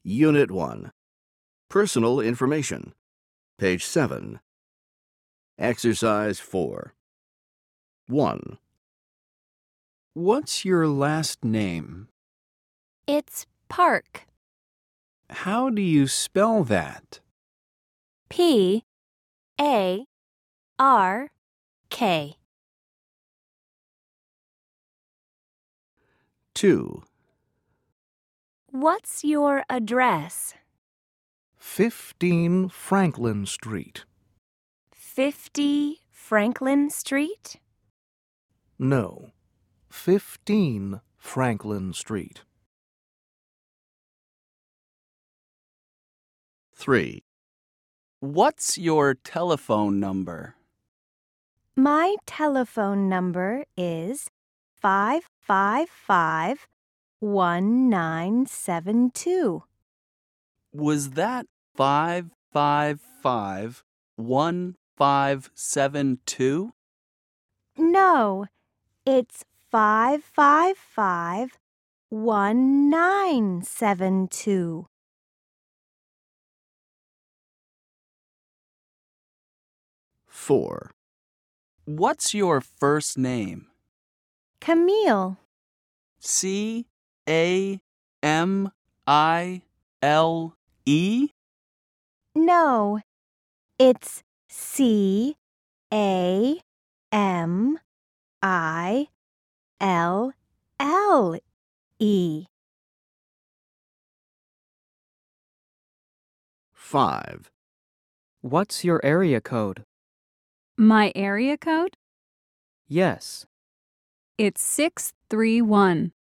Unit 1. Personal Information. Page 7. Exercise 4. 1. What's your last name? It's Park. How do you spell that? P-A-R-K. 2. What's your address? 15 Franklin Street. 50 Franklin Street? No, 15 Franklin Street. 3. What's your telephone number? My telephone number is 555-1972. Was that 555-1572? No, it's 555-1972. 4. What's your first name? Camille. C-A-M-I-L-E? No, it's C-A-M-I-L-L-E. 5. What's your area code? My area code? Yes. It's 631.